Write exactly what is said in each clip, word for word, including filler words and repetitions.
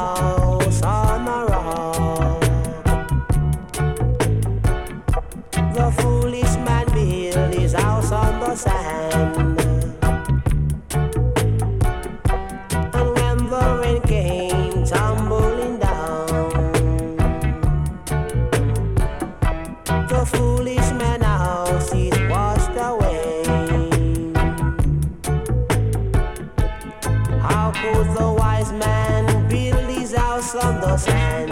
house on a rock. The foolish man built his house on the sand. And when the rain came tumbling down, the foolish man house is washed away. How could the wise man build his house on the sand?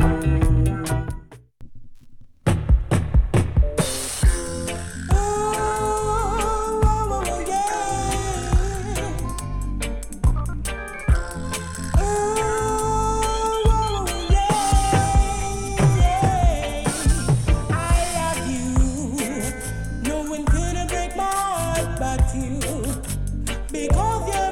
Because you're